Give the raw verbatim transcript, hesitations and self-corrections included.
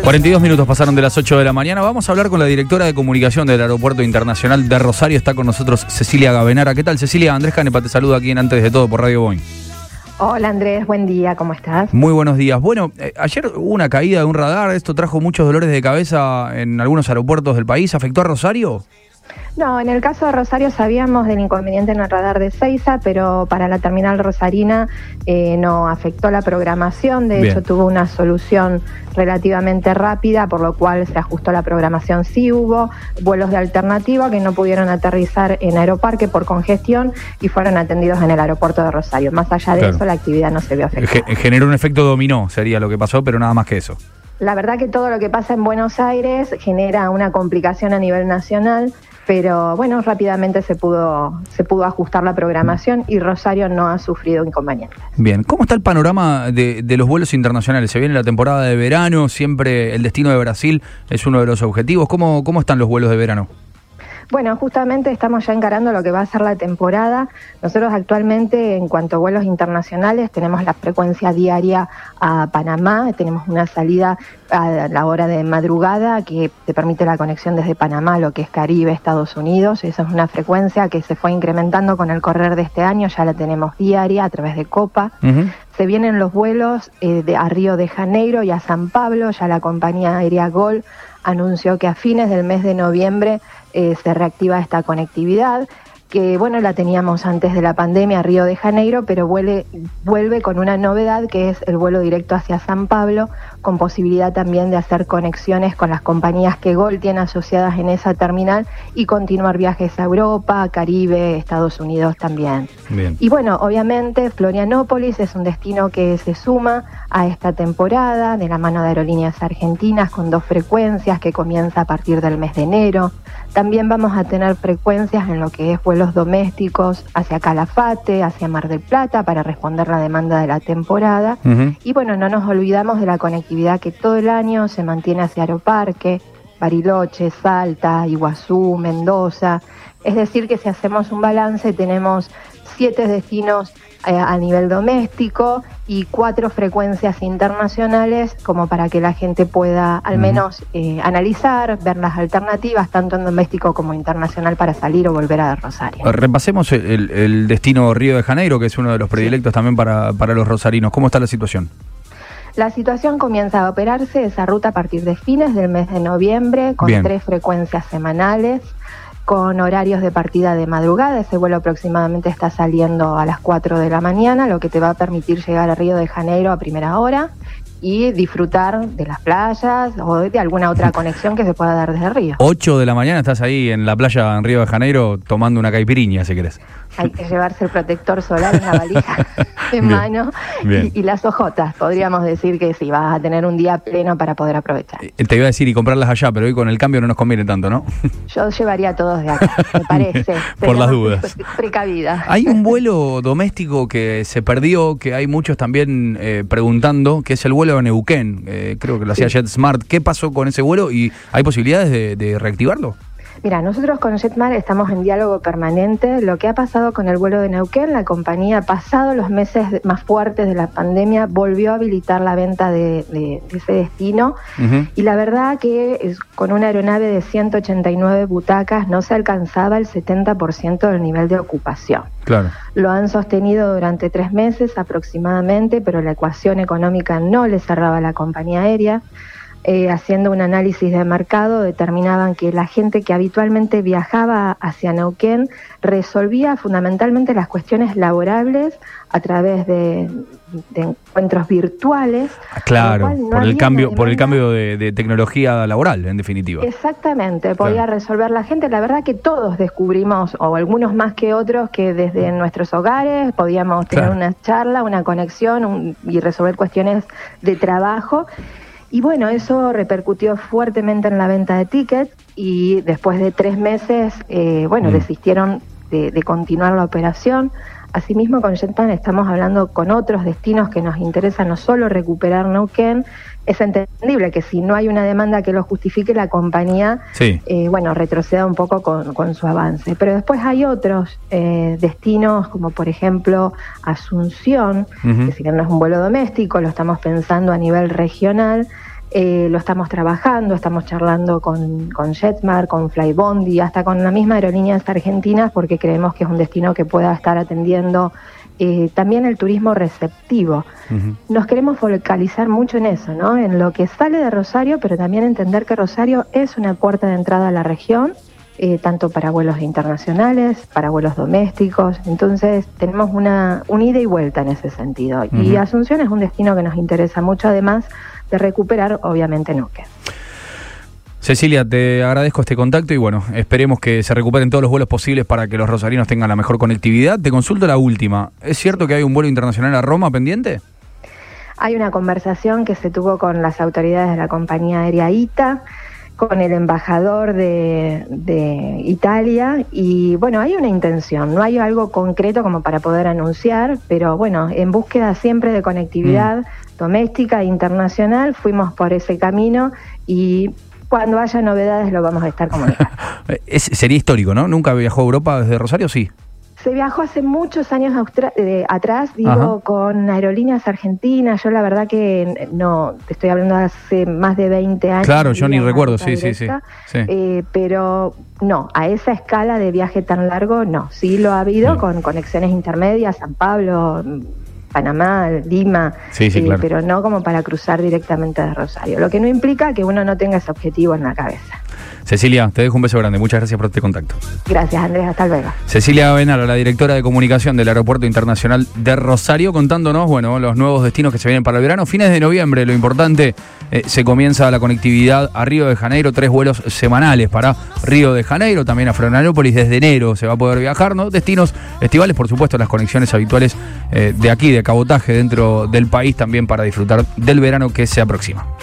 cuarenta y dos minutos pasaron de las ocho de la mañana. Vamos a hablar con la directora de comunicación del Aeropuerto Internacional de Rosario. Está con nosotros Cecilia Gavenara. ¿Qué tal, Cecilia? Andrés Canepa te saluda aquí en Antes de Todo por Radio Boing. Hola Andrés, buen día, ¿cómo estás? Muy buenos días. Bueno, eh, ayer hubo una caída de un radar. Esto trajo muchos dolores de cabeza en algunos aeropuertos del país. ¿Afectó a Rosario? No, en el caso de Rosario sabíamos del inconveniente en el radar de Ezeiza, pero para la terminal rosarina eh, no afectó la programación. De Bien. hecho, tuvo una solución relativamente rápida, por lo cual se ajustó la programación. Sí hubo vuelos de alternativa que no pudieron aterrizar en Aeroparque por congestión y fueron atendidos en el aeropuerto de Rosario. Más allá de claro. eso, la actividad no se vio afectada. Ge- generó un efecto dominó, sería lo que pasó, pero nada más que eso. La verdad que todo lo que pasa en Buenos Aires genera una complicación a nivel nacional, pero bueno, rápidamente se pudo se pudo ajustar la programación y Rosario no ha sufrido inconvenientes. Bien, ¿cómo está el panorama de, de los vuelos internacionales? Se viene la temporada de verano, siempre el destino de Brasil es uno de los objetivos. ¿Cómo, cómo están los vuelos de verano? Bueno, justamente estamos ya encarando lo que va a ser la temporada. Nosotros actualmente, en cuanto a vuelos internacionales, tenemos la frecuencia diaria a Panamá, tenemos una salida a la hora de madrugada que te permite la conexión desde Panamá, lo que es Caribe, Estados Unidos. Esa es una frecuencia que se fue incrementando con el correr de este año, ya la tenemos diaria a través de Copa. Uh-huh. Se vienen los vuelos eh, de, a Río de Janeiro y a San Pablo, ya la compañía aérea Gol anunció que a fines del mes de noviembre eh, se reactiva esta conectividad, que bueno, la teníamos antes de la pandemia a Río de Janeiro, pero vuelve, vuelve con una novedad que es el vuelo directo hacia San Pablo, con posibilidad también de hacer conexiones con las compañías que Gol tiene asociadas en esa terminal y continuar viajes a Europa, Caribe, Estados Unidos también. Bien. Y bueno, obviamente Florianópolis es un destino que se suma a esta temporada de la mano de Aerolíneas Argentinas con dos frecuencias que comienza a partir del mes de enero. También vamos a tener frecuencias en lo que es vuelos domésticos hacia Calafate, hacia Mar del Plata, para responder la demanda de la temporada. Uh-huh. Y bueno, no nos olvidamos de la conectividad que todo el año se mantiene hacia Aeroparque, Bariloche, Salta, Iguazú, Mendoza. Es decir, que si hacemos un balance, tenemos siete destinos eh, a nivel doméstico y cuatro frecuencias internacionales, como para que la gente pueda al menos eh, analizar, ver las alternativas, tanto en doméstico como internacional, para salir o volver a Rosario. Repasemos el, el destino Río de Janeiro, que es uno de los predilectos sí. también para, para los rosarinos. ¿Cómo está la situación? La situación comienza a operarse esa ruta a partir de fines del mes de noviembre, con Bien. tres frecuencias semanales, con horarios de partida de madrugada. Ese vuelo aproximadamente está saliendo a las cuatro de la mañana, lo que te va a permitir llegar a Río de Janeiro a primera hora y disfrutar de las playas o de alguna otra conexión que se pueda dar desde Río. ocho de la mañana estás ahí en la playa en Río de Janeiro tomando una caipiriña, si querés. Hay que llevarse el protector solar en la valija en Bien. mano Bien. Y, y las ojotas. Podríamos decir que sí, vas a tener un día pleno para poder aprovechar. Te iba a decir y comprarlas allá, pero hoy con el cambio no nos conviene tanto, ¿no? Yo llevaría todos de acá, me parece. Por las dudas. Precavida. Hay un vuelo doméstico que se perdió, que hay muchos también eh, preguntando, que es el vuelo de Neuquén. Eh, creo que lo hacía sí. JetSmart. ¿Qué pasó con ese vuelo y hay posibilidades de, de reactivarlo? Mira, nosotros con JetSmart estamos en diálogo permanente. Lo que ha pasado con el vuelo de Neuquén, la compañía, pasado los meses más fuertes de la pandemia, volvió a habilitar la venta de, de, de ese destino. Uh-huh. Y la verdad que es, con una aeronave de ciento ochenta y nueve butacas no se alcanzaba el setenta por ciento del nivel de ocupación. Claro. Lo han sostenido durante tres meses aproximadamente, pero la ecuación económica no le cerraba a la compañía aérea. Eh, haciendo un análisis de mercado, determinaban que la gente que habitualmente viajaba hacia Neuquén resolvía fundamentalmente las cuestiones laborables a través de, de encuentros virtuales. Claro, no por, el cambio, por el cambio de, de tecnología laboral, en definitiva. Exactamente, podía claro. resolver la gente. La verdad que todos descubrimos, o algunos más que otros, que desde nuestros hogares podíamos tener claro. una charla, una conexión un, y resolver cuestiones de trabajo. Y bueno, eso repercutió fuertemente en la venta de tickets y después de tres meses, eh, bueno, mm. desistieron de, de continuar la operación. Asimismo, con JetSmart estamos hablando con otros destinos que nos interesa no solo recuperar Neuquén. Es entendible que si no hay una demanda que lo justifique, la compañía, sí. eh, bueno, retroceda un poco con, con su avance. Pero después hay otros eh, destinos, como por ejemplo Asunción, uh-huh. que si bien no es un vuelo doméstico, lo estamos pensando a nivel regional, Eh, lo estamos trabajando, estamos charlando con, con JetSmart, con Flybondi, hasta con la misma Aerolíneas Argentinas, porque creemos que es un destino que pueda estar atendiendo eh, también el turismo receptivo. Uh-huh. Nos queremos focalizar mucho en eso, ¿no? En lo que sale de Rosario, pero también entender que Rosario es una puerta de entrada a la región, eh, tanto para vuelos internacionales, para vuelos domésticos. Entonces tenemos una, una ida y vuelta en ese sentido. Uh-huh. Y Asunción es un destino que nos interesa mucho, además de recuperar, obviamente, Neuquén. Cecilia, te agradezco este contacto y bueno, esperemos que se recuperen todos los vuelos posibles para que los rosarinos tengan la mejor conectividad. Te consulto la última. ¿Es cierto que hay un vuelo internacional a Roma pendiente? Hay una conversación que se tuvo con las autoridades de la compañía aérea I T A, con el embajador de, de Italia, y bueno, hay una intención, no hay algo concreto como para poder anunciar, pero bueno, en búsqueda siempre de conectividad mm. doméstica e internacional, fuimos por ese camino y cuando haya novedades lo vamos a estar comunicando. es, sería histórico, ¿no? ¿Nunca viajó a Europa desde Rosario? Sí. Se viajó hace muchos años austra- eh, atrás, digo, Ajá. con Aerolíneas Argentinas. Yo la verdad que no, te estoy hablando de hace más de veinte años. Claro, yo ni recuerdo, sí, sí, sí, sí. Eh, pero no, a esa escala de viaje tan largo, no. Sí lo ha habido sí. con conexiones intermedias, San Pablo, Panamá, Lima, sí, sí, eh, claro. pero no como para cruzar directamente de Rosario. Lo que no implica que uno no tenga ese objetivo en la cabeza. Cecilia, te dejo un beso grande. Muchas gracias por este contacto. Gracias, Andrés. Hasta luego. Cecilia Benaro, la directora de comunicación del Aeropuerto Internacional de Rosario, contándonos, bueno, los nuevos destinos que se vienen para el verano. Fines de noviembre, lo importante, eh, se comienza la conectividad a Río de Janeiro, tres vuelos semanales para Río de Janeiro, también a Florianópolis. Desde enero se va a poder viajar, ¿no? Destinos estivales, por supuesto, las conexiones habituales eh, de aquí, de cabotaje dentro del país, también para disfrutar del verano que se aproxima.